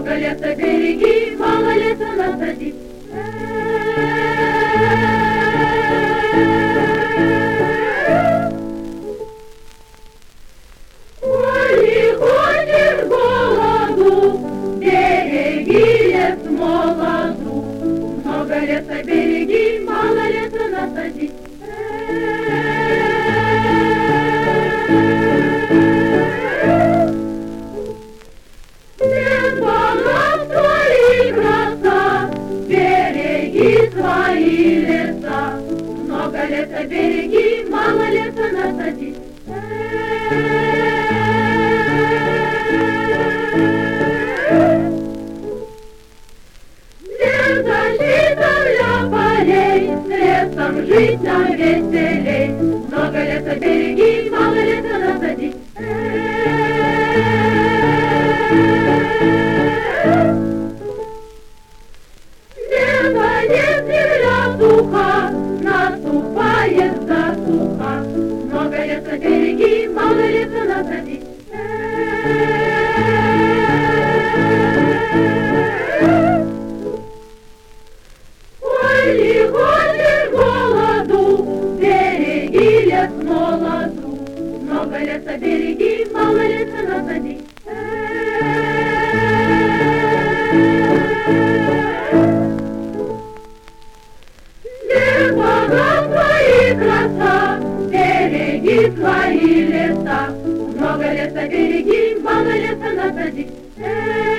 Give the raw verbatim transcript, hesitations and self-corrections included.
Много леса береги, мало леса насади. Коли хочешь голоду, береги лес молоду. Много леса береги, мало леса насади. Береги свои леса, много леса береги, мало леса насади. Для защиты для полей, с лесом жить нам веселей. Много леса береги, мало леса насади. Суха, наступает засуха, много леса береги, мало леса насади. Коли хочешь голоду, береги лес молоду. Много леса береги, мало леса насади. Краса, береги свои леса, много леса береги, мало леса насади.